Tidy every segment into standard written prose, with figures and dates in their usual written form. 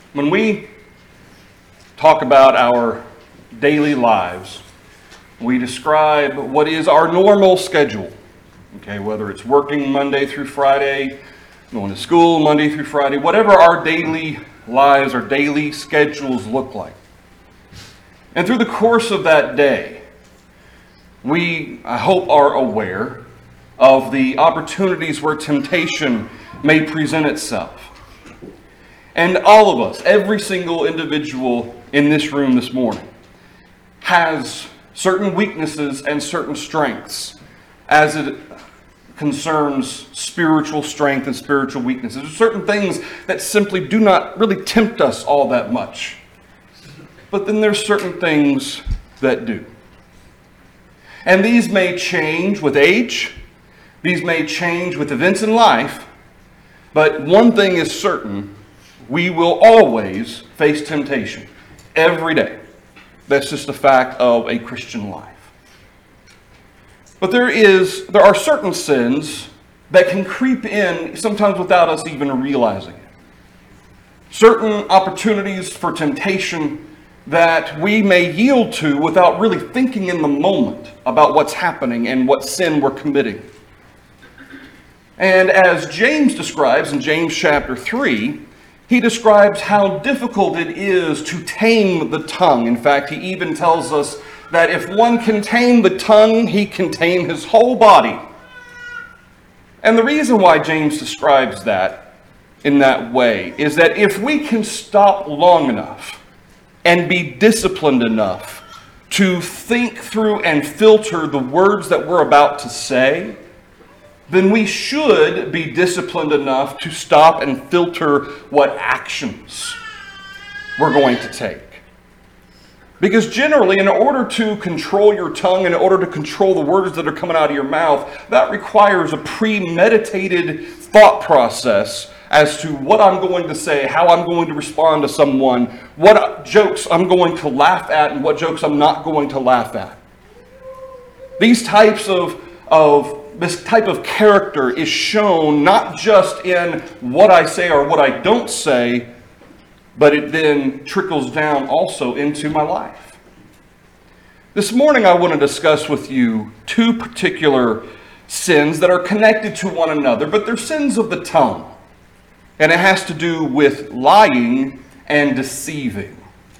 When we talk about our daily lives, we describe what is our normal schedule. Okay, whether it's working Monday through Friday, going to school Monday through Friday, whatever our daily lives or daily schedules look like. And through the course of that day, we, I hope, are aware of the opportunities where temptation may present itself. And all of us, every single individual in this room this morning, has certain weaknesses and certain strengths as it concerns spiritual strength and spiritual weaknesses. There's certain things that simply do not really tempt us all that much. But then there's certain things that do. And these may change with age. These may change with events in life. But one thing is certain: we will always face temptation every day. That's just a fact of a Christian life. But there are certain sins that can creep in sometimes without us even realizing it. Certain opportunities for temptation that we may yield to without really thinking in the moment about what's happening and what sin we're committing. And as James describes in James chapter 3, he describes how difficult it is to tame the tongue. In fact, he even tells us that if one can tame the tongue, he can tame his whole body. And the reason why James describes that in that way is that if we can stop long enough and be disciplined enough to think through and filter the words that we're about to say, then we should be disciplined enough to stop and filter what actions we're going to take. Because generally, in order to control your tongue, in order to control the words that are coming out of your mouth, that requires a premeditated thought process as to what I'm going to say, how I'm going to respond to someone, what jokes I'm going to laugh at, and what jokes I'm not going to laugh at. This type of character is shown not just in what I say or what I don't say, but it then trickles down also into my life. This morning I want to discuss with you two particular sins that are connected to one another, but they're sins of the tongue. And it has to do with lying and deceiving.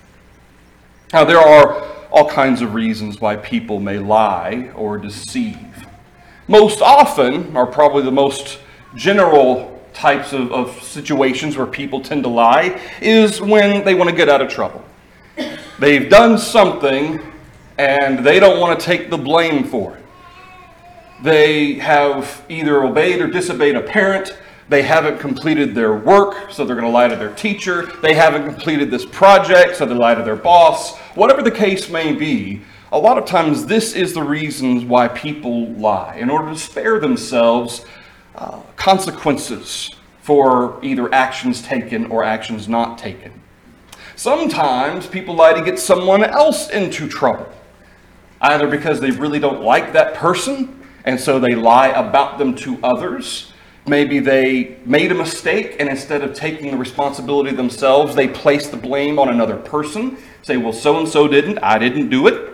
Now, there are all kinds of reasons why people may lie or deceive. Most often, or probably the most general types of situations where people tend to lie, is when they want to get out of trouble. They've done something and they don't want to take the blame for it. They have either obeyed or disobeyed a parent. They haven't completed their work, so they're going to lie to their teacher. They haven't completed this project, so they lie to their boss. Whatever the case may be, a lot of times this is the reasons why people lie, in order to spare themselves consequences for either actions taken or actions not taken. Sometimes people lie to get someone else into trouble, either because they really don't like that person, and so they lie about them to others. Maybe they made a mistake, and instead of taking the responsibility themselves, they place the blame on another person. Say, well, so-and-so didn't, I didn't do it.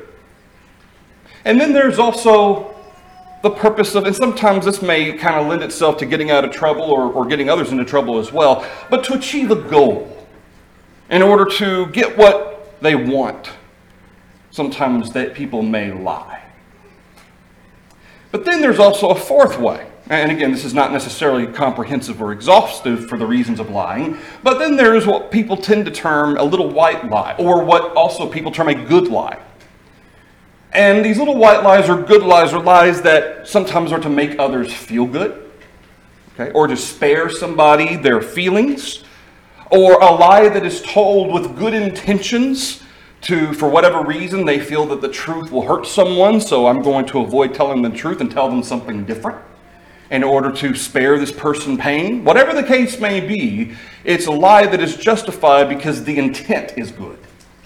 And then there's also the purpose of, and sometimes this may kind of lend itself to getting out of trouble or getting others into trouble as well, but to achieve a goal, in order to get what they want. Sometimes that people may lie. But then there's also a fourth way. And again, this is not necessarily comprehensive or exhaustive for the reasons of lying, but then there is what people tend to term a little white lie, or what also people term a good lie. And these little white lies or good lies are lies that sometimes are to make others feel good, okay, or to spare somebody their feelings, or a lie that is told with good intentions for whatever reason they feel that the truth will hurt someone, so I'm going to avoid telling them the truth and tell them something different in order to spare this person pain. Whatever the case may be, it's a lie that is justified because the intent is good.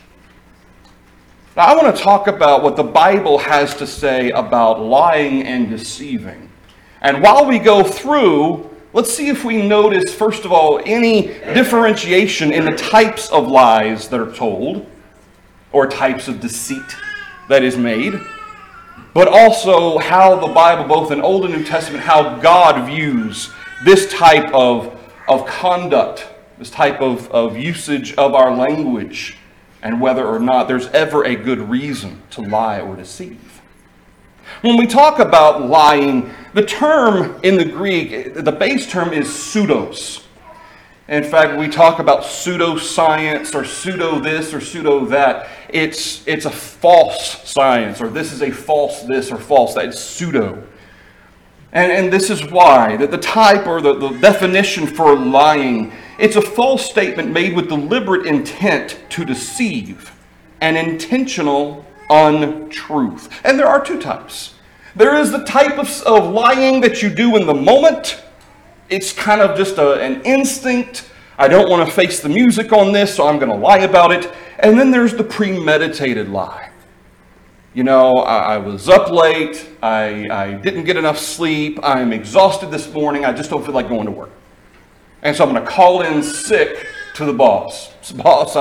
Now, I want to talk about what the Bible has to say about lying and deceiving. And while we go through let's see if we notice, first of all, any differentiation in the types of lies that are told, or types of deceit that is made, but also how the Bible, both in Old and New Testament, how God views this type of conduct, this type of usage of our language, and whether or not there's ever a good reason to lie or deceive. When we talk about lying, the term in the Greek, the base term is pseudos. In fact, we talk about pseudoscience or pseudo this or pseudo that. It's a false science, or this is a false this or false that. It's pseudo. And this is why, that the type or the definition for lying, it's a false statement made with deliberate intent to deceive, an intentional untruth. And there are two types. There is the type of lying that you do in the moment. It's kind of just an instinct. I don't want to face the music on this, so I'm going to lie about it. And then there's the premeditated lie. You know, I was up late. I didn't get enough sleep. I'm exhausted this morning. I just don't feel like going to work. And so I'm going to call in sick to the boss. Boss,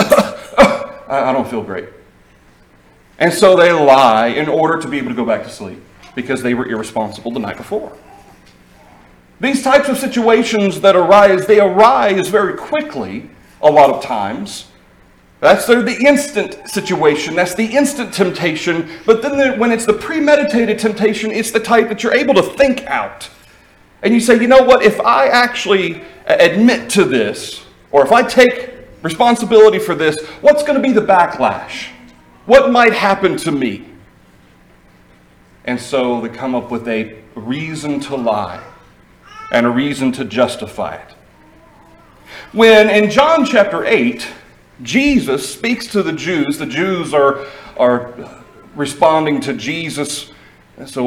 I don't feel great. And so they lie in order to be able to go back to sleep because they were irresponsible the night before. These types of situations that arise, they arise very quickly a lot of times. That's the instant situation. That's the instant temptation. But then when it's the premeditated temptation, it's the type that you're able to think out. And you say, you know what, if I actually admit to this, or if I take responsibility for this, what's going to be the backlash? What might happen to me? And so they come up with a reason to lie and a reason to justify it. When in John chapter 8, Jesus speaks to the Jews are responding to Jesus. So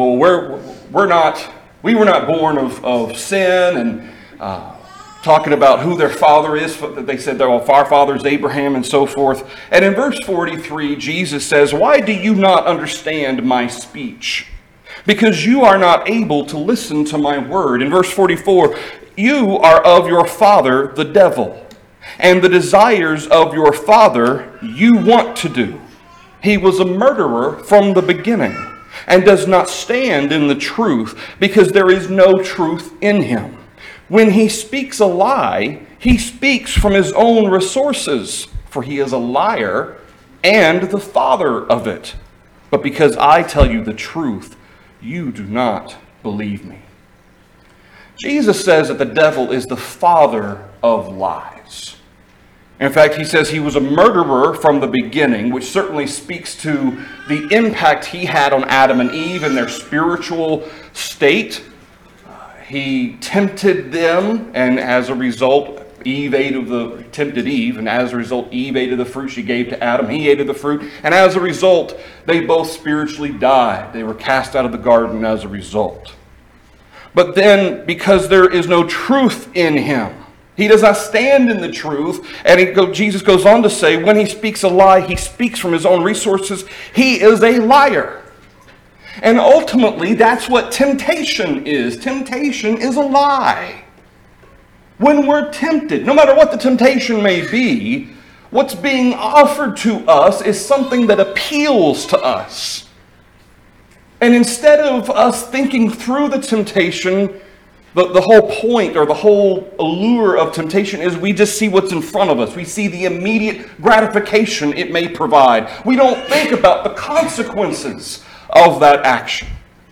we were not born of sin, and talking about who their father is. They said our father is Abraham and so forth. And in verse 43, Jesus says, "Why do you not understand my speech? Because you are not able to listen to my word." In verse 44, "You are of your father, the devil, and the desires of your father you want to do. He was a murderer from the beginning, and does not stand in the truth, because there is no truth in him. When he speaks a lie, he speaks from his own resources, for he is a liar and the father of it. But because I tell you the truth, you do not believe me." Jesus says that the devil is the father of lies. In fact, he says he was a murderer from the beginning, which certainly speaks to the impact he had on Adam and Eve and their spiritual state. He tempted them, and as a result, tempted Eve, and as a result, Eve ate of the fruit she gave to Adam. He ate of the fruit, and as a result, they both spiritually died. They were cast out of the garden as a result. But then, because there is no truth in him, he does not stand in the truth, and Jesus goes on to say, when he speaks a lie, he speaks from his own resources. He is a liar. And ultimately, that's what temptation is. Temptation is a lie. When we're tempted, no matter what the temptation may be, what's being offered to us is something that appeals to us. And instead of us thinking through the temptation, the whole point or the whole allure of temptation is we just see what's in front of us. We see the immediate gratification it may provide. We don't think about the consequences of that action.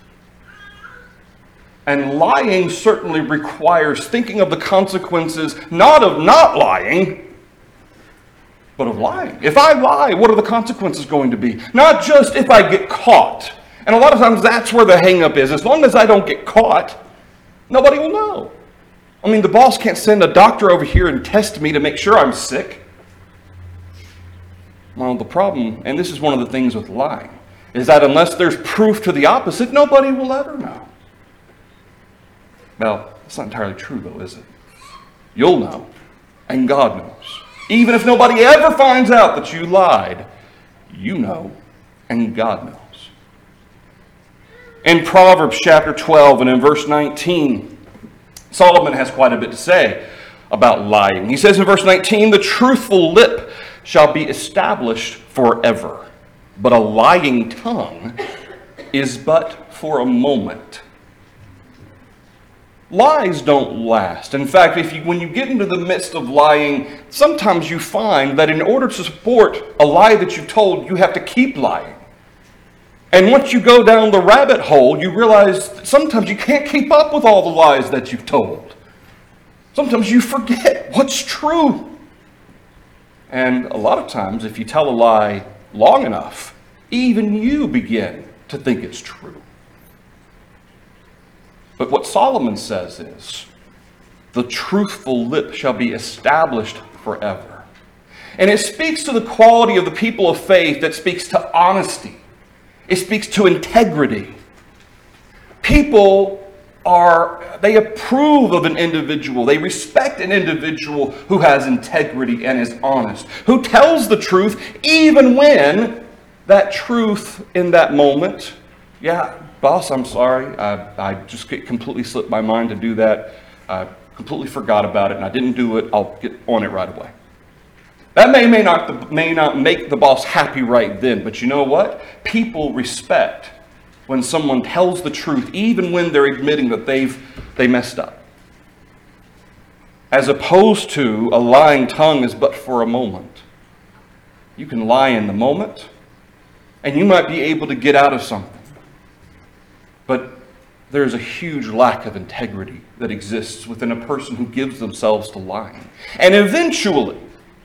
And lying certainly requires thinking of the consequences, not of not lying, but of lying. If I lie, what are the consequences going to be? Not just if I get caught. And a lot of times that's where the hang-up is. As long as I don't get caught, nobody will know. I mean, the boss can't send a doctor over here and test me to make sure I'm sick. Well, the problem, and this is one of the things with lying, is that unless there's proof to the opposite, nobody will ever know. Well, that's not entirely true, though, is it? You'll know, and God knows. Even if nobody ever finds out that you lied, you know, and God knows. In Proverbs chapter 12 and in verse 19, Solomon has quite a bit to say about lying. He says in verse 19, the truthful lip shall be established forever, but a lying tongue is but for a moment. Lies don't last. In fact, when you get into the midst of lying, sometimes you find that in order to support a lie that you've told, you have to keep lying. And once you go down the rabbit hole, you realize that sometimes you can't keep up with all the lies that you've told. Sometimes you forget what's true. And a lot of times, if you tell a lie long enough, even you begin to think it's true. But what Solomon says is, the truthful lip shall be established forever. And it speaks to the quality of the people of faith that speaks to honesty. It speaks to integrity. People they approve of an individual. They respect an individual who has integrity and is honest, who tells the truth even when that truth in that moment, yeah, boss, I'm sorry, I just completely slipped my mind to do that. I completely forgot about it and I didn't do it. I'll get on it right away. That may not make the boss happy right then, but you know what? People respect when someone tells the truth, even when they're admitting that they messed up. As opposed to a lying tongue is but for a moment. You can lie in the moment, and you might be able to get out of something. But there's a huge lack of integrity that exists within a person who gives themselves to lying. And eventually,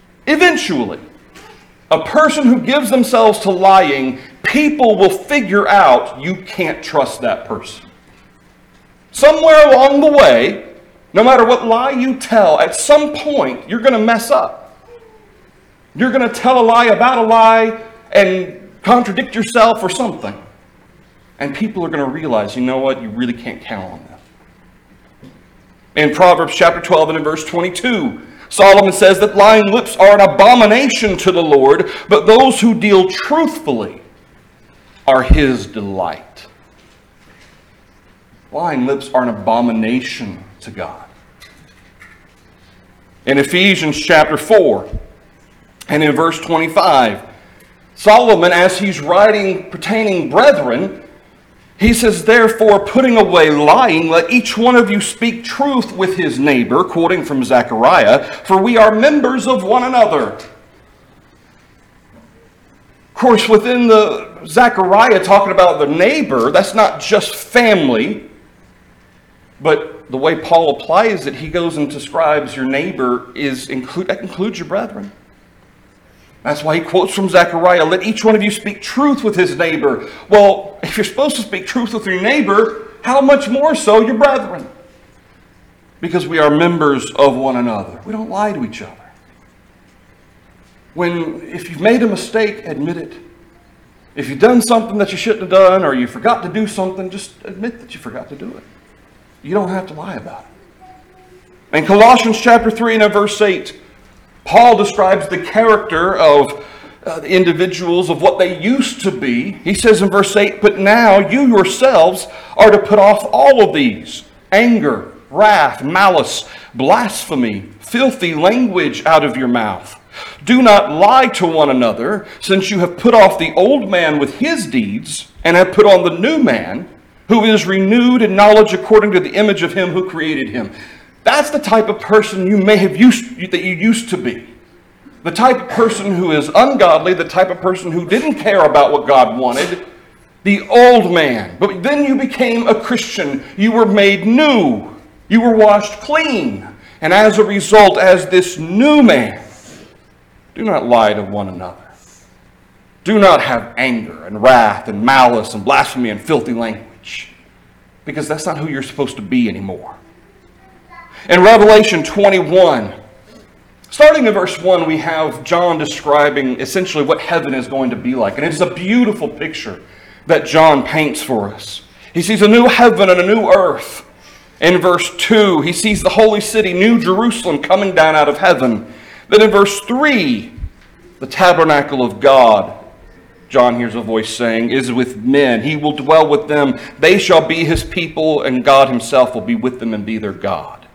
a person who gives themselves to lying, people will figure out you can't trust that person. Somewhere along the way, no matter what lie you tell, at some point you're going to mess up. You're going to tell a lie about a lie and contradict yourself or something. And people are going to realize, you know what, you really can't count on them. In Proverbs chapter 12 and in verse 22, Solomon says that lying lips are an abomination to the Lord, but those who deal truthfully are his delight. Lying lips are an abomination to God. In Ephesians chapter 4 and in verse 25, Solomon, as he's writing pertaining brethren, he says, therefore, putting away lying, let each one of you speak truth with his neighbor, quoting from Zechariah, for we are members of one another. Of course, within the Zechariah talking about the neighbor, that's not just family, but the way Paul applies it, he goes and describes your neighbor that includes your brethren. That's why he quotes from Zechariah, let each one of you speak truth with his neighbor. Well, if you're supposed to speak truth with your neighbor, how much more so your brethren? Because we are members of one another. We don't lie to each other. If you've made a mistake, admit it. If you've done something that you shouldn't have done, or you forgot to do something, just admit that you forgot to do it. You don't have to lie about it. In Colossians chapter 3 and verse 8, Paul describes the character of the individuals, of what they used to be. He says in verse 8, but now you yourselves are to put off all of these: anger, wrath, malice, blasphemy, filthy language out of your mouth. Do not lie to one another, since you have put off the old man with his deeds, and have put on the new man, who is renewed in knowledge according to the image of him who created him. That's the type of person you used to be. The type of person who is ungodly, the type of person who didn't care about what God wanted, the old man. But then you became a Christian. You were made new. You were washed clean. And as a result, as this new man, do not lie to one another. Do not have anger and wrath and malice and blasphemy and filthy language, because that's not who you're supposed to be anymore. In Revelation 21, starting in verse 1, we have John describing essentially what heaven is going to be like. And it is a beautiful picture that John paints for us. He sees a new heaven and a new earth. In verse 2, he sees the holy city, New Jerusalem, coming down out of heaven. Then in verse 3, the tabernacle of God, John hears a voice saying, is with men. He will dwell with them. They shall be his people, and God himself will be with them and be their God.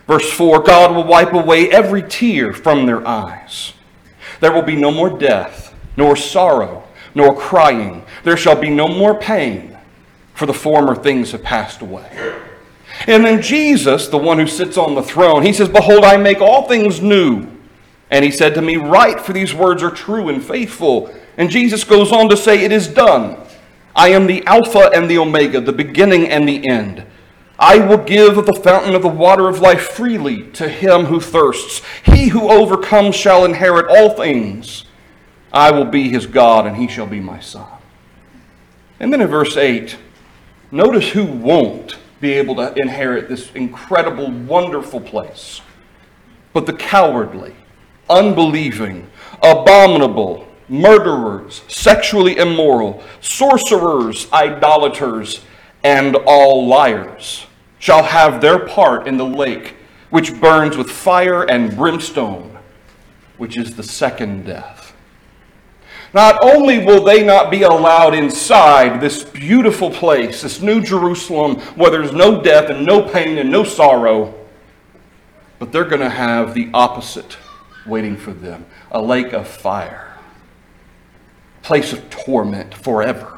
Verse 4, God will wipe away every tear from their eyes. There will be no more death, nor sorrow, nor crying. There shall be no more pain, for the former things have passed away. And then Jesus, the one who sits on the throne, he says, Behold, I make all things new. And he said to me, Write, for these words are true and faithful. And Jesus goes on to say, It is done. I am the Alpha and the Omega, the beginning and the end. I will give of the fountain of the water of life freely to him who thirsts. He who overcomes shall inherit all things. I will be his God, and he shall be my son. And then in verse 8, notice who won't be able to inherit this incredible, wonderful place. But the cowardly, unbelieving, abominable, murderers, sexually immoral, sorcerers, idolaters, and all liars shall have their part in the lake, which burns with fire and brimstone, which is the second death. Not only will they not be allowed inside this beautiful place, this New Jerusalem, where there's no death and no pain and no sorrow, but they're going to have the opposite waiting for them, a lake of fire, a place of torment forever.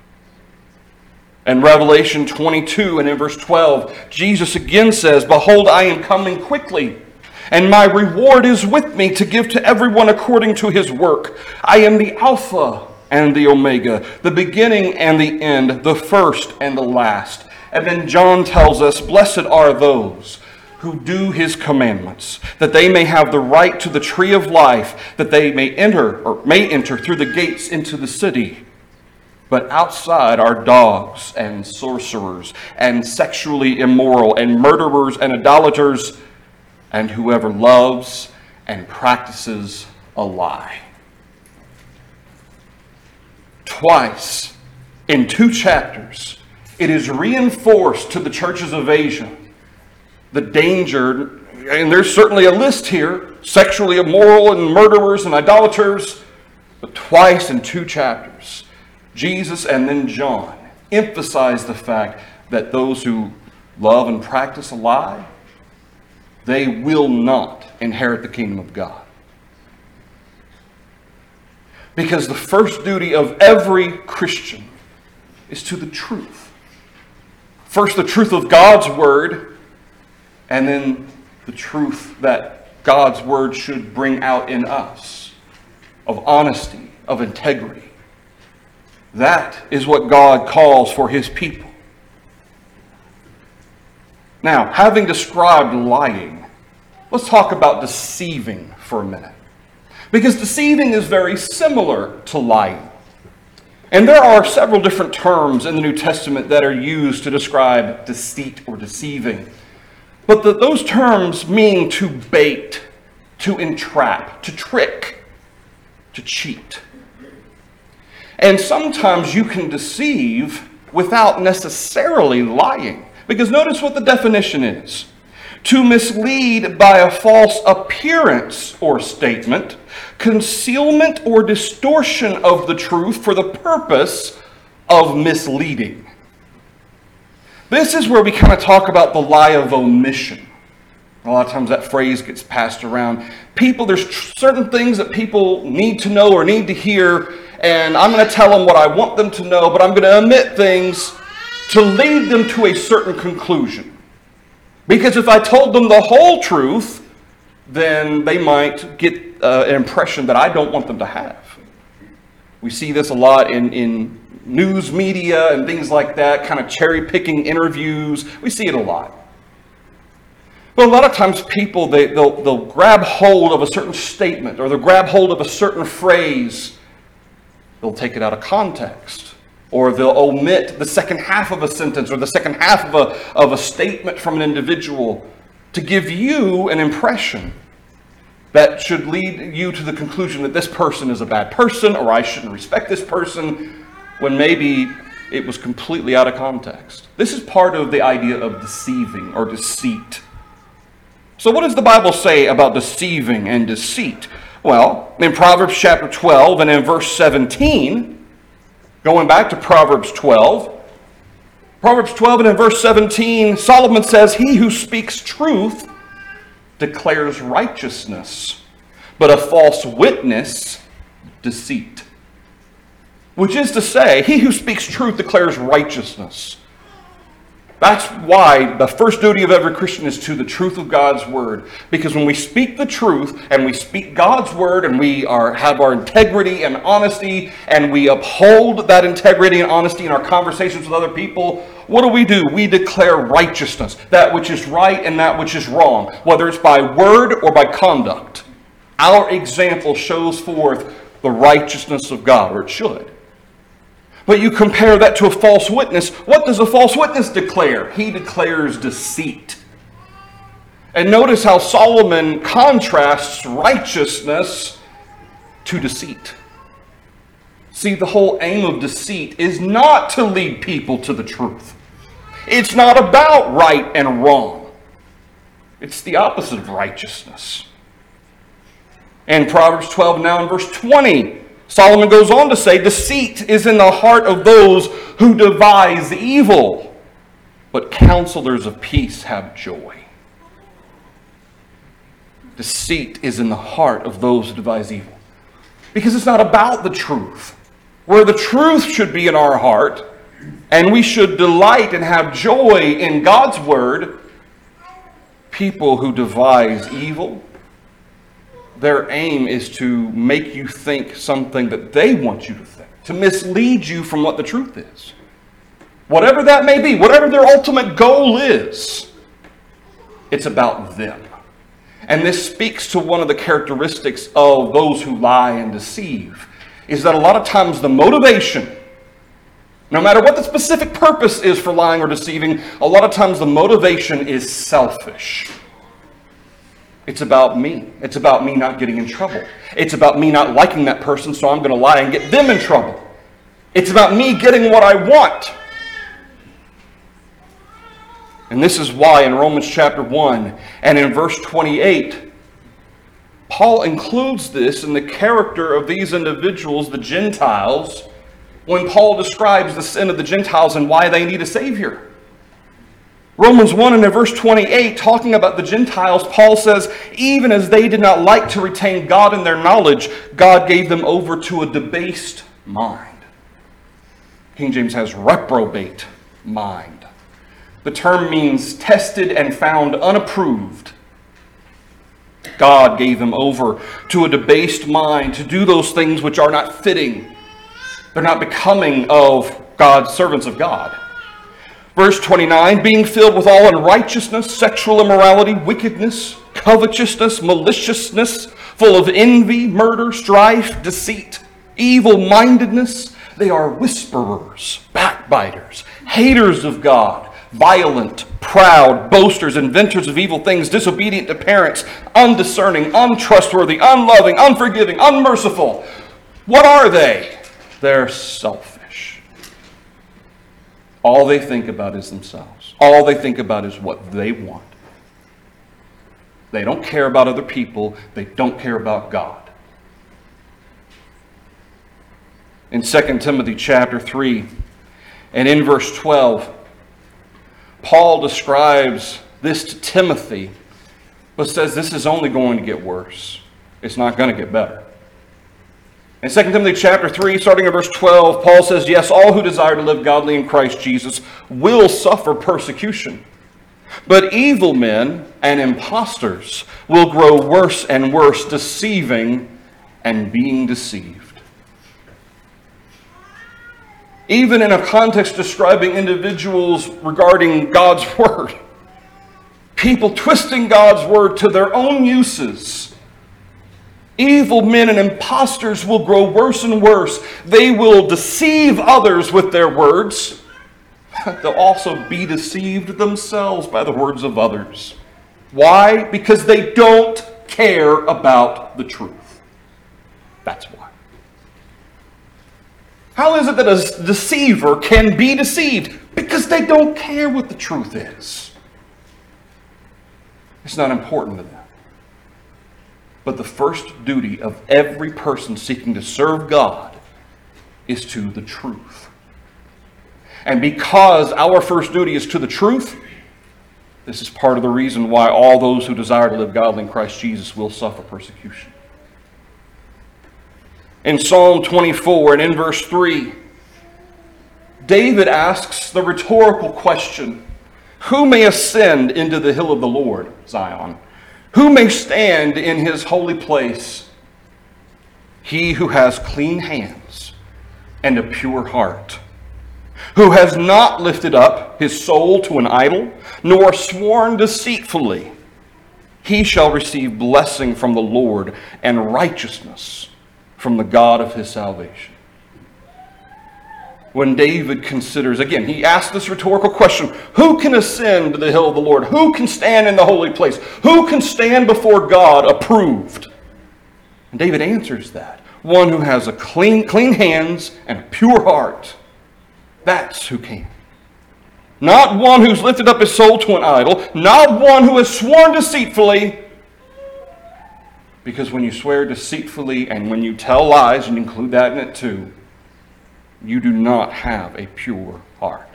In Revelation 22 and in verse 12, Jesus again says, Behold, I am coming quickly, and my reward is with me to give to everyone according to his work. I am the Alpha and the Omega, the beginning and the end, the first and the last. And then John tells us, Blessed are those who do his commandments, that they may have the right to the tree of life, that they may enter through the gates into the city. But outside are dogs and sorcerers and sexually immoral and murderers and idolaters and whoever loves and practices a lie. Twice in 2 chapters, it is reinforced to the churches of Asia the danger, and there's certainly a list here, sexually immoral and murderers and idolaters, but twice in 2 chapters, Jesus and then John emphasize the fact that those who love and practice a lie, they will not inherit the kingdom of God. Because the first duty of every Christian is to the truth. First, the truth of God's word, and then the truth that God's word should bring out in us, of honesty, of integrity. That is what God calls for his people. Now, having described lying, let's talk about deceiving for a minute. Because deceiving is very similar to lying. And there are several different terms in the New Testament that are used to describe deceit or deceiving. But those terms mean to bait, to entrap, to trick, to cheat. And sometimes you can deceive without necessarily lying. Because notice what the definition is. To mislead by a false appearance or statement, concealment or distortion of the truth for the purpose of misleading. This is where we kind of talk about the lie of omission. A lot of times that phrase gets passed around. There's certain things that people need to know or need to hear, and I'm going to tell them what I want them to know, but I'm going to omit things to lead them to a certain conclusion. Because if I told them the whole truth, then they might get an impression that I don't want them to have. We see this a lot in news media and things like that, kind of cherry-picking interviews. We see it a lot. But a lot of times people, they'll grab hold of a certain statement or they'll grab hold of a certain phrase. They'll take it out of context. Or they'll omit the second half of a sentence or the second half of a statement from an individual to give you an impression that should lead you to the conclusion that this person is a bad person or I shouldn't respect this person, when maybe it was completely out of context. This is part of the idea of deceiving or deceit. So what does the Bible say about deceiving and deceit? Well, in Proverbs chapter 12 and in verse 17, going back to Proverbs 12 and in verse 17, Solomon says, He who speaks truth declares righteousness, but a false witness, deceit. Which is to say, he who speaks truth declares righteousness. That's why the first duty of every Christian is to the truth of God's word. Because when we speak the truth and we speak God's word and we have our integrity and honesty and we uphold that integrity and honesty in our conversations with other people, what do? We declare righteousness, that which is right and that which is wrong, whether it's by word or by conduct. Our example shows forth the righteousness of God, or it should. But you compare that to a false witness. What does a false witness declare? He declares deceit. And notice how Solomon contrasts righteousness to deceit. See, the whole aim of deceit is not to lead people to the truth. It's not about right and wrong. It's the opposite of righteousness. In Proverbs 12, now in verse 20, Solomon goes on to say, deceit is in the heart of those who devise evil, but counselors of peace have joy. Deceit is in the heart of those who devise evil. Because it's not about the truth. Where the truth should be in our heart, and we should delight and have joy in God's word, people who devise evil, their aim is to make you think something that they want you to think, to mislead you from what the truth is. Whatever that may be, whatever their ultimate goal is, it's about them. And this speaks to one of the characteristics of those who lie and deceive, is that a lot of times the motivation, no matter what the specific purpose is for lying or deceiving, a lot of times the motivation is selfish. It's about me. It's about me not getting in trouble. It's about me not liking that person, so I'm going to lie and get them in trouble. It's about me getting what I want. And this is why in Romans chapter 1 and in verse 28, Paul includes this in the character of these individuals, the Gentiles, when Paul describes the sin of the Gentiles and why they need a Savior. Romans 1 and in verse 28, talking about the Gentiles, Paul says, even as they did not like to retain God in their knowledge, God gave them over to a debased mind. King James has reprobate mind. The term means tested and found unapproved. God gave them over to a debased mind to do those things which are not fitting. They're not becoming of God's servants of God. Verse 29, being filled with all unrighteousness, sexual immorality, wickedness, covetousness, maliciousness, full of envy, murder, strife, deceit, evil-mindedness. They are whisperers, backbiters, haters of God, violent, proud, boasters, inventors of evil things, disobedient to parents, undiscerning, untrustworthy, unloving, unforgiving, unmerciful. What are they? They're selfish. All they think about is themselves. All they think about is what they want. They don't care about other people. They don't care about God. In 2 Timothy chapter 3 and in verse 12, Paul describes this to Timothy, but says this is only going to get worse. It's not going to get better. In 2 Timothy chapter 3, starting at verse 12, Paul says, yes, all who desire to live godly in Christ Jesus will suffer persecution. But evil men and impostors will grow worse and worse, deceiving and being deceived. Even in a context describing individuals regarding God's word, people twisting God's word to their own uses. Evil men and impostors will grow worse and worse. They will deceive others with their words. They'll also be deceived themselves by the words of others. Why? Because they don't care about the truth. That's why. How is it that a deceiver can be deceived? Because they don't care what the truth is. It's not important to them. But the first duty of every person seeking to serve God is to the truth. And because our first duty is to the truth, This is part of the reason why all those who desire to live godly in Christ Jesus will suffer persecution. In Psalm 24 and in verse 3, David asks the rhetorical question, who may ascend into the hill of the Lord, Zion? Who may stand in his holy place? He who has clean hands and a pure heart, who has not lifted up his soul to an idol, nor sworn deceitfully, he shall receive blessing from the Lord and righteousness from the God of his salvation. When David considers, again, he asks this rhetorical question, who can ascend to the hill of the Lord? Who can stand in the holy place? Who can stand before God approved? And David answers that. One who has a clean hands and a pure heart. That's who can. Not one who's lifted up his soul to an idol. Not one who has sworn deceitfully. Because when you swear deceitfully and when you tell lies, and include that in it too, you do not have a pure heart.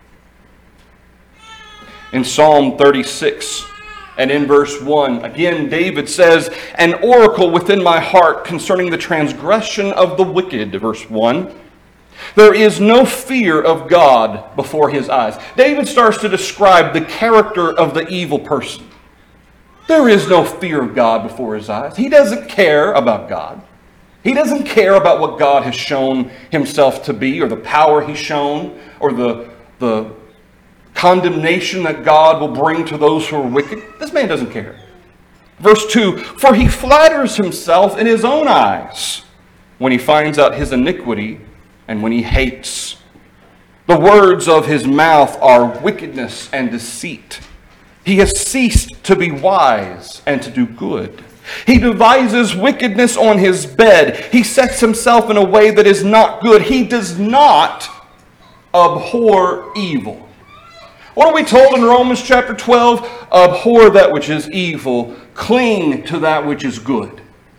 In Psalm 36 and in verse 1, again David says, an oracle within my heart concerning the transgression of the wicked, verse 1. There is no fear of God before his eyes. David starts to describe the character of the evil person. There is no fear of God before his eyes. He doesn't care about God. He doesn't care about what God has shown himself to be, or the power he's shown, or the condemnation that God will bring to those who are wicked. This man doesn't care. Verse 2, for he flatters himself in his own eyes when he finds out his iniquity and when he hates. The words of his mouth are wickedness and deceit. He has ceased to be wise and to do good. He devises wickedness on his bed. He sets himself in a way that is not good. He does not abhor evil. What are we told in Romans chapter 12? Abhor that which is evil. Cling to that which is good.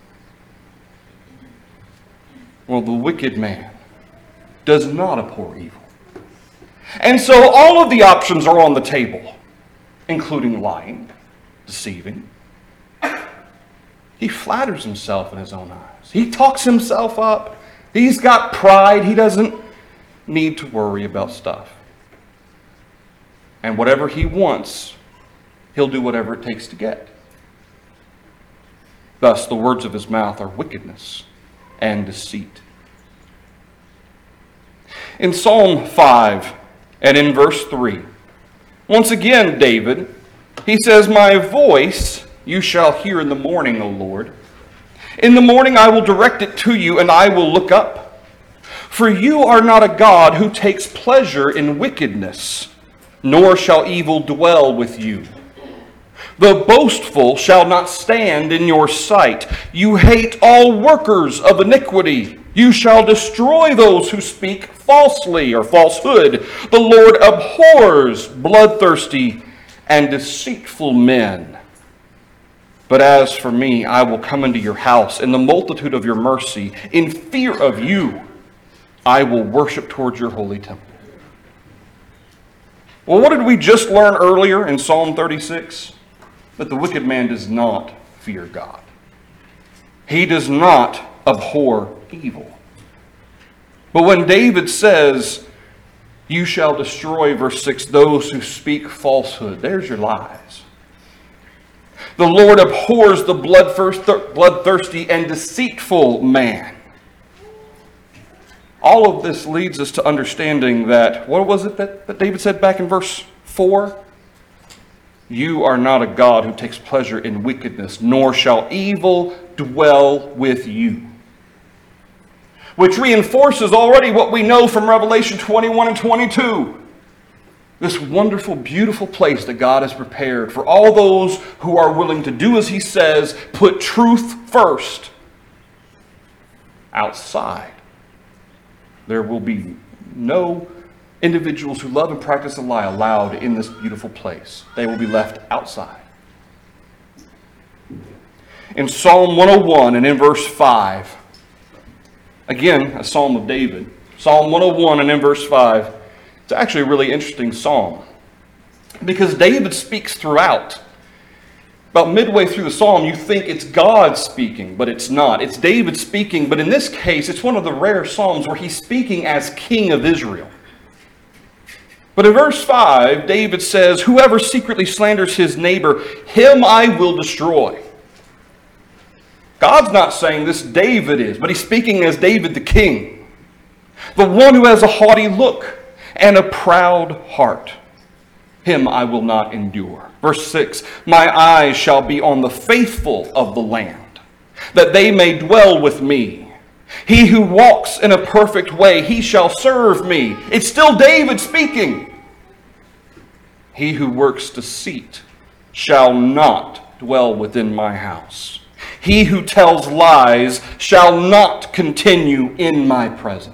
Well, the wicked man does not abhor evil. And so all of the options are on the table, including lying, deceiving. He flatters himself in his own eyes. He talks himself up. He's got pride. He doesn't need to worry about stuff. And whatever he wants, he'll do whatever it takes to get. Thus, the words of his mouth are wickedness and deceit. In Psalm 5 and in verse 3, once again, David, he says, my voice you shall hear in the morning, O Lord. In the morning I will direct it to you, and I will look up. For you are not a God who takes pleasure in wickedness, nor shall evil dwell with you. The boastful shall not stand in your sight. You hate all workers of iniquity. You shall destroy those who speak falsely or falsehood. The Lord abhors bloodthirsty and deceitful men. But as for me, I will come into your house in the multitude of your mercy. In fear of you, I will worship towards your holy temple. Well, what did we just learn earlier in Psalm 36? That the wicked man does not fear God. He does not abhor evil. But when David says, you shall destroy, verse 6, those who speak falsehood, there's your lies. The Lord abhors the bloodthirsty and deceitful man. All of this leads us to understanding that, what was it that David said back in verse 4? You are not a God who takes pleasure in wickedness, nor shall evil dwell with you. Which reinforces already what we know from Revelation 21 and 22. This wonderful, beautiful place that God has prepared for all those who are willing to do as he says, put truth first. Outside, there will be no individuals who love and practice a lie allowed in this beautiful place. They will be left outside. In Psalm 101 and in verse 5, again, a psalm of David. Psalm 101 and in verse 5, it's actually a really interesting psalm. because David speaks throughout. About midway through the psalm, you think it's God speaking, but it's not. It's David speaking, but in this case, it's one of the rare psalms where he's speaking as king of Israel. But in verse 5, David says, "Whoever secretly slanders his neighbor, him I will destroy." God's not saying this, David is, but he's speaking as David the king, the one who has a haughty look and a proud heart. Him I will not endure. Verse 6, "My eyes shall be on the faithful of the land, that they may dwell with me. He who walks in a perfect way, he shall serve me." It's still David speaking. "He who works deceit shall not dwell within my house. He who tells lies shall not continue in my presence."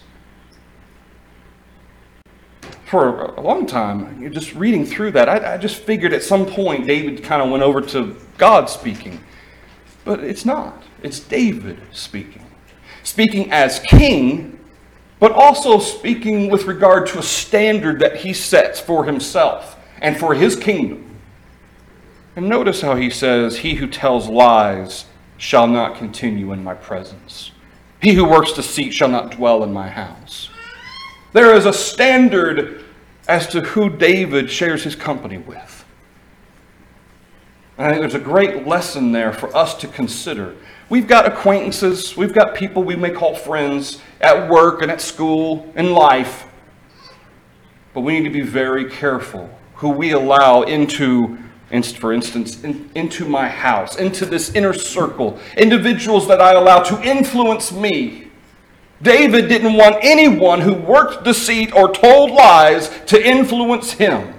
For a long time, just reading through that, I just figured at some point David kind of went over to God speaking. But it's not. It's David speaking. Speaking as king, but also speaking with regard to a standard that he sets for himself and for his kingdom. And notice how he says, "He who tells lies shall not continue in my presence. He who works deceit shall not dwell in my house." There is a standard as to who David shares his company with. And I think there's a great lesson there for us to consider. We've got acquaintances, we've got people we may call friends at work and at school, in life. But we need to be very careful who we allow into, for instance, into my house, into this inner circle, individuals that I allow to influence me. David didn't want anyone who worked deceit or told lies to influence him.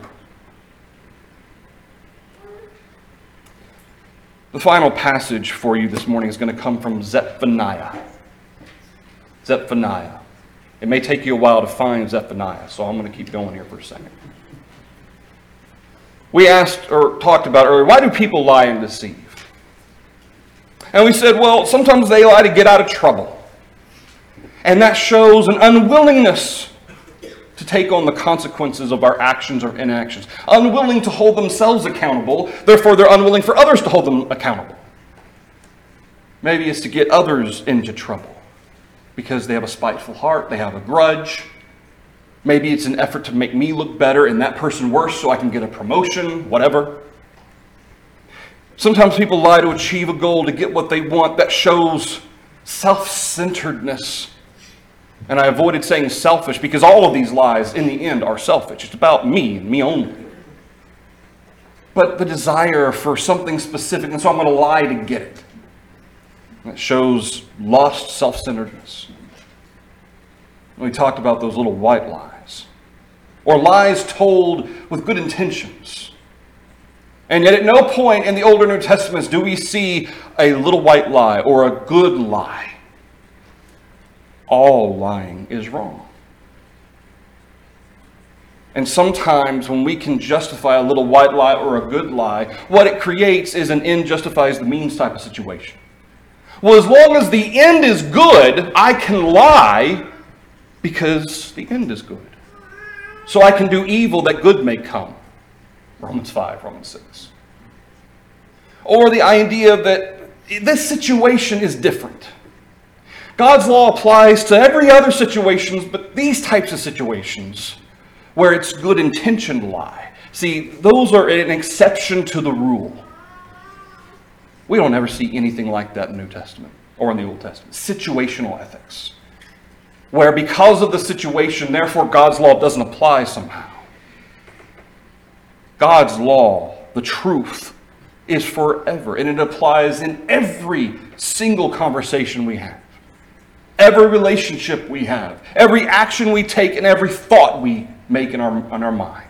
The final passage for you this morning is going to come from Zephaniah. Zephaniah. It may take you a while to find Zephaniah, so I'm going to keep going here for a second. We asked or talked about earlier, why do people lie and deceive? And we said, well, sometimes they lie to get out of trouble. And that shows an unwillingness to take on the consequences of our actions or inactions. Unwilling to hold themselves accountable, therefore they're unwilling for others to hold them accountable. Maybe it's to get others into trouble because they have a spiteful heart, they have a grudge. Maybe it's an effort to make me look better and that person worse so I can get a promotion, whatever. Sometimes people lie to achieve a goal, to get what they want. That shows self-centeredness. And I avoided saying selfish because all of these lies in the end are selfish. It's about me and me only. But the desire for something specific, and so I'm going to lie to get it. That shows lust, self-centeredness. We talked about those little white lies. Or lies told with good intentions. And yet at no point in the Old or New Testaments do we see a little white lie or a good lie. All lying is wrong. And sometimes when we can justify a little white lie or a good lie, what it creates is an end justifies the means type of situation. Well, as long as the end is good, I can lie because the end is good. So I can do evil that good may come. Romans 5, Romans 6. Or the idea that this situation is different. God's law applies to every other situation, but these types of situations where it's good intentioned lie. See, those are an exception to the rule. We don't ever see anything like that in the New Testament or in the Old Testament. Situational ethics. Where because of the situation, therefore God's law doesn't apply somehow. God's law, the truth, is forever. And it applies in every single conversation we have. Every relationship we have. Every action we take and every thought we make in our mind.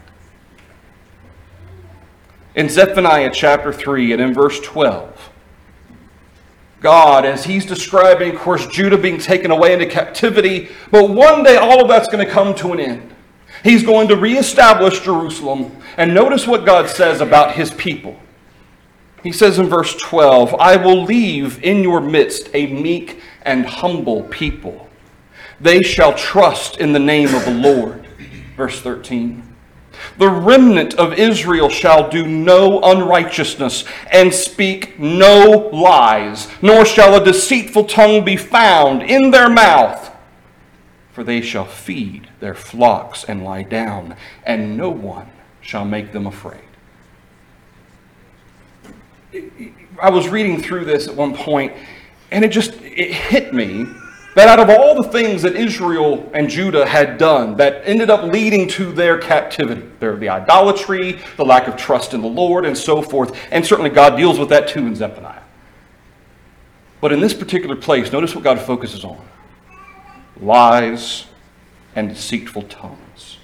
In Zephaniah chapter 3 and in verse 12, God, as he's describing, of course, Judah being taken away into captivity, but one day all of that's going to come to an end. He's going to reestablish Jerusalem. And notice what God says about his people. He says in verse 12, "I will leave in your midst a meek and humble people. They shall trust in the name of the Lord." Verse 13, The remnant of Israel shall do no unrighteousness and speak no lies, nor shall a deceitful tongue be found in their mouth. For they shall feed their flocks and lie down, and no one shall make them afraid. I was reading through this at one point, and it hit me that out of all the things that Israel and Judah had done that ended up leading to their captivity, the idolatry, the lack of trust in the Lord, and so forth, and certainly God deals with that too in Zephaniah. But in this particular place, notice what God focuses on: lies and deceitful tongues.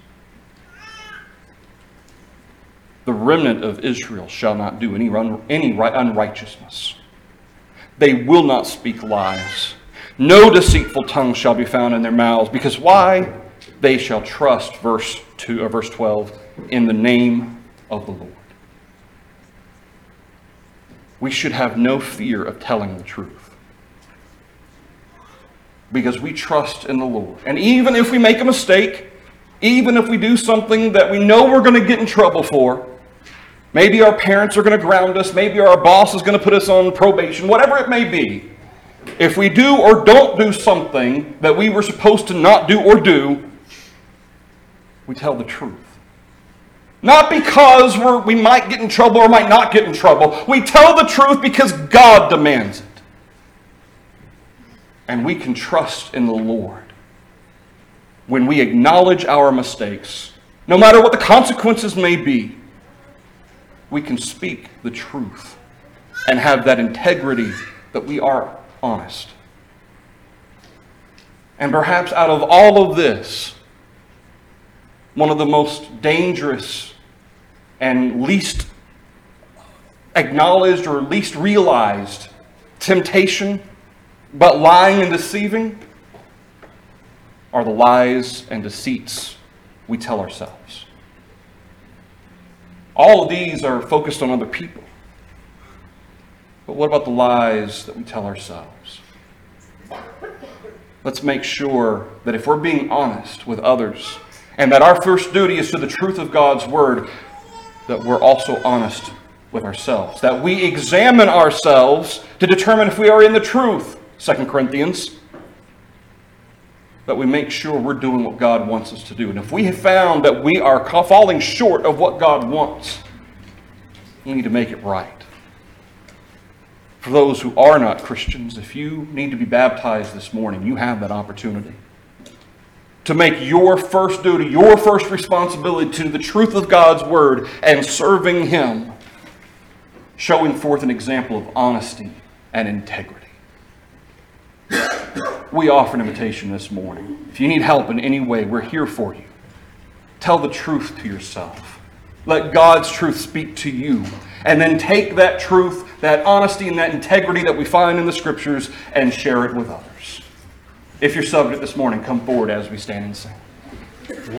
The remnant of Israel shall not do any unrighteousness. They will not speak lies. No deceitful tongue shall be found in their mouths. Because why? They shall trust, verse 12, in the name of the Lord. We should have no fear of telling the truth, because we trust in the Lord. And even if we make a mistake, even if we do something that we know we're going to get in trouble for, maybe our parents are going to ground us, maybe our boss is going to put us on probation, whatever it may be, if we do or don't do something that we were supposed to not do or do, we tell the truth. Not because we might get in trouble or might not get in trouble. We tell the truth because God demands it. And we can trust in the Lord when we acknowledge our mistakes, no matter what the consequences may be. We can speak the truth and have that integrity that we are honest. And perhaps out of all of this, one of the most dangerous and least acknowledged or least realized temptation but lying and deceiving are the lies and deceits we tell ourselves. All of these are focused on other people. But what about the lies that we tell ourselves? Let's make sure that if we're being honest with others, and that our first duty is to the truth of God's Word, that we're also honest with ourselves. That we examine ourselves to determine if we are in the truth, 2 Corinthians. That we make sure we're doing what God wants us to do. And if we have found that we are falling short of what God wants, we need to make it right. For those who are not Christians, if you need to be baptized this morning, you have that opportunity to make your first duty, your first responsibility to the truth of God's Word and serving Him, showing forth an example of honesty and integrity. We offer an invitation this morning. If you need help in any way, we're here for you. Tell the truth to yourself. Let God's truth speak to you. And then take that truth, that honesty, and that integrity that we find in the Scriptures and share it with others. If you're subject this morning, come forward as we stand and sing.